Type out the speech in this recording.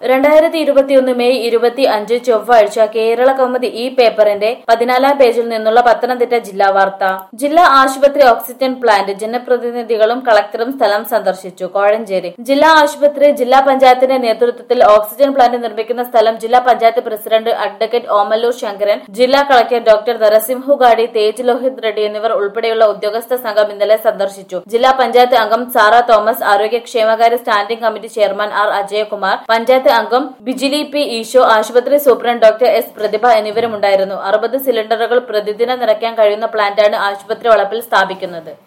2021 May 25 ചൊവ്വാഴ്ച കേരള കൗമുദി ഈ പേപ്പറിന്റെ 14-ാം പേജിൽ നിന്നുള്ള പത്തനംതിട്ട ജില്ലാ വാർത്ത. ജില്ലാ ആശുപത്രി ഓക്സിജൻ പ്ലാന്റ് ജനപ്രതിനിധികളും കളക്ടറും സ്ഥലം സന്ദർശിച്ചു. കോഴഞ്ചേരി ജില്ലാ ആശുപത്രി ജില്ലാ പഞ്ചായത്തിന്റെ നേതൃത്വത്തിൽ ഓക്സിജൻ പ്ലാന്റ് നിർമ്മിക്കുന്ന സ്ഥലം ജില്ലാ പഞ്ചായത്ത് പ്രസിഡന്റ് അഡ്വക്കേറ്റ് ഓമല്ലൂർ ശങ്കരൻ, ജില്ലാ കളക്ടർ ഡോക്ടർ നരസിംഹുഗാഡി, തേജ് ലോഹിത് റെഡ്ഡി എന്നിവർ ഉൾപ്പെടെയുള്ള ഉദ്യോഗസ്ഥ സംഘം ഇന്നലെ സന്ദർശിച്ചു. ജില്ലാ പഞ്ചായത്ത് അംഗം സാറ തോമസ്, ആരോഗ്യക്ഷേമകാര്യ standing committee chairman R Ajayakumar, panchayat അംഗം ബിജിലി പി ഈശോ, ആശുപത്രി സൂപ്രണ്ട് ഡോക്ടർ എസ് പ്രതിഭ എന്നിവരുമുണ്ടായിരുന്നു. 60 സിലിണ്ടറുകൾ പ്രതിദിനം നിറയ്ക്കാൻ കഴിയുന്ന പ്ലാന്റാണ് ആശുപത്രി വളപ്പിൽ സ്ഥാപിക്കുന്നത്.